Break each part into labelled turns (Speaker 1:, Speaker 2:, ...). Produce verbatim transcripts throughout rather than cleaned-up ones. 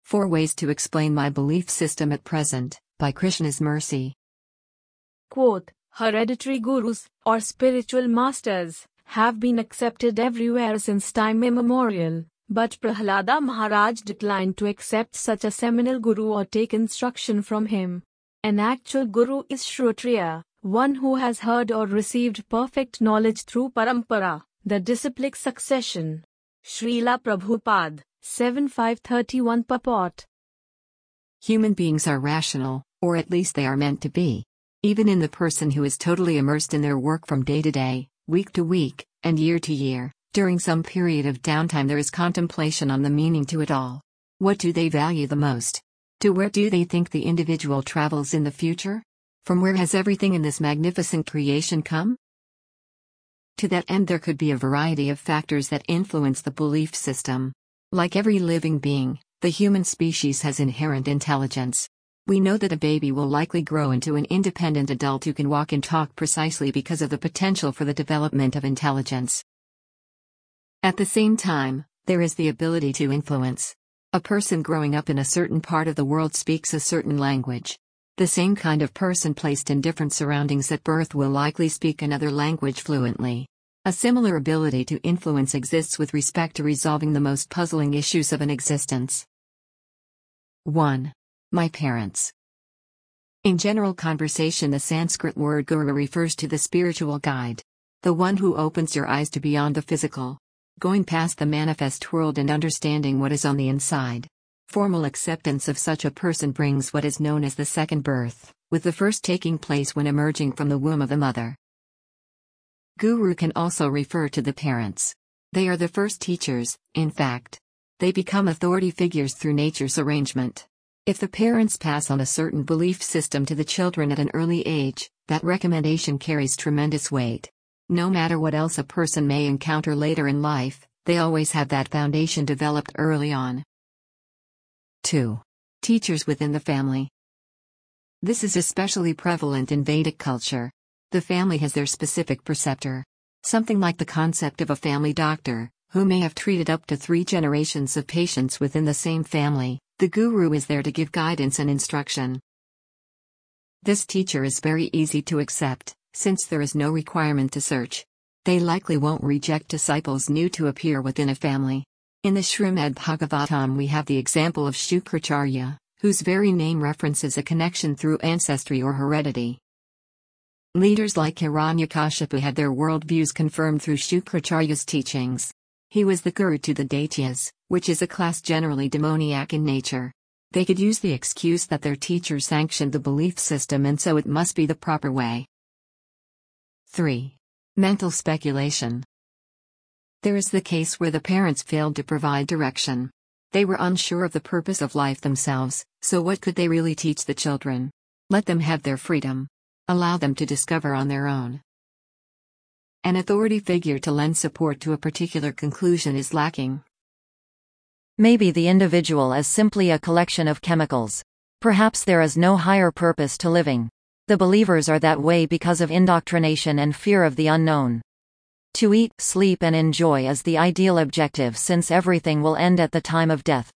Speaker 1: Four Ways to Explain My Belief System at Present, by Krishna's Mercy.
Speaker 2: Quote, hereditary gurus, or spiritual masters, have been accepted everywhere since time immemorial, but Prahlada Maharaj declined to accept such a seminal guru or take instruction from him. An actual guru is Shrotriya, one who has heard or received perfect knowledge through parampara, the disciplic succession. Srila Prabhupada, seven five thirty-one purport.
Speaker 1: Human beings are rational, or at least they are meant to be. Even in the person who is totally immersed in their work from day to day, week to week, and year to year, during some period of downtime there is contemplation on the meaning to it all. What do they value the most? To where do they think the individual travels in the future? From where has everything in this magnificent creation come? To that end there could be a variety of factors that influence the belief system. Like every living being, the human species has inherent intelligence. We know that a baby will likely grow into an independent adult who can walk and talk precisely because of the potential for the development of intelligence. At the same time, there is the ability to influence. A person growing up in a certain part of the world speaks a certain language. The same kind of person placed in different surroundings at birth will likely speak another language fluently. A similar ability to influence exists with respect to resolving the most puzzling issues of an existence. one. My parents. In general conversation, the Sanskrit word guru refers to the spiritual guide. The one who opens your eyes to beyond the physical, going past the manifest world and understanding what is on the inside. Formal acceptance of such a person brings what is known as the second birth, with the first taking place when emerging from the womb of the mother. Guru can also refer to the parents. They are the first teachers, in fact. They become authority figures through nature's arrangement. If the parents pass on a certain belief system to the children at an early age, that recommendation carries tremendous weight. No matter what else a person may encounter later in life, they always have that foundation developed early on. two. Teachers within the family. This is especially prevalent in Vedic culture. The family has their specific preceptor. Something like the concept of a family doctor, who may have treated up to three generations of patients within the same family. The guru is there to give guidance and instruction. This teacher is very easy to accept, since there is no requirement to search. They likely won't reject disciples new to appear within a family. In the Srimad Bhagavatam we have the example of Shukracharya, whose very name references a connection through ancestry or heredity. Leaders like Hiranyakashipu had their worldviews confirmed through Shukracharya's teachings. He was the guru to the Daityas, which is a class generally demoniac in nature. They could use the excuse that their teacher sanctioned the belief system and so it must be the proper way. three. Mental speculation. There is the case where the parents failed to provide direction. They were unsure of the purpose of life themselves, so what could they really teach the children? Let them have their freedom. Allow them to discover on their own. An authority figure to lend support to a particular conclusion is lacking.
Speaker 3: Maybe the individual is simply a collection of chemicals. Perhaps there is no higher purpose to living. The believers are that way because of indoctrination and fear of the unknown. To eat, sleep and enjoy is the ideal objective since everything will end at the time of death.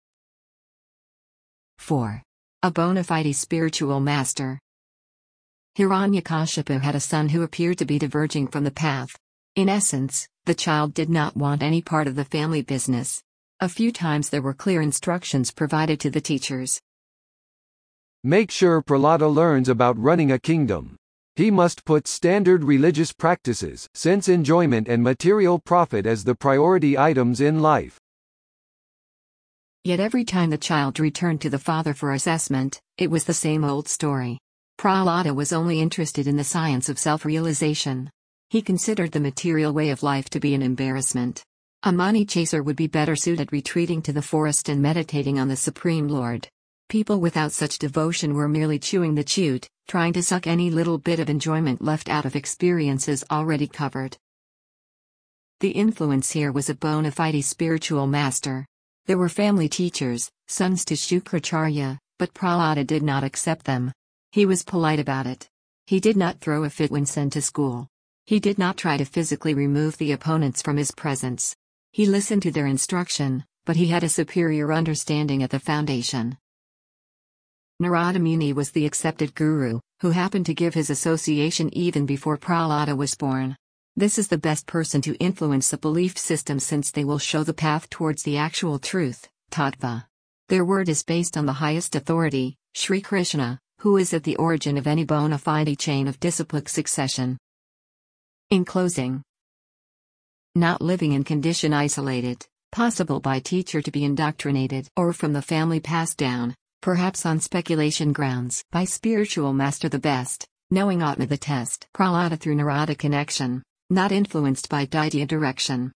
Speaker 1: four. A bona fide spiritual master. Hiranyakashipu had a son who appeared to be diverging from the path. In essence, the child did not want any part of the family business. A few times there were clear instructions provided to the teachers.
Speaker 4: Make sure Prahlada learns about running a kingdom. He must put standard religious practices, sense enjoyment and material profit as the priority items in life.
Speaker 1: Yet every time the child returned to the father for assessment, it was the same old story. Prahlada was only interested in the science of self-realization. He considered the material way of life to be an embarrassment. A money chaser would be better suited retreating to the forest and meditating on the Supreme Lord. People without such devotion were merely chewing the chewed, trying to suck any little bit of enjoyment left out of experiences already covered. The influence here was a bona fide spiritual master. There were family teachers, sons to Shukracharya, but Prahlada did not accept them. He was polite about it. He did not throw a fit when sent to school. He did not try to physically remove the opponents from his presence. He listened to their instruction, but he had a superior understanding at the foundation. Narada Muni was the accepted guru, who happened to give his association even before Prahlada was born. This is the best person to influence the belief system since they will show the path towards the actual truth, tattva. Their word is based on the highest authority, Sri Krishna, who is at the origin of any bona fide chain of disciplic succession. In closing, not living in condition isolated, possible by teacher to be indoctrinated or from the family passed down, perhaps on speculation grounds, by spiritual master the best, knowing Atma the test. Prahlada through Narada connection, not influenced by Daitya direction.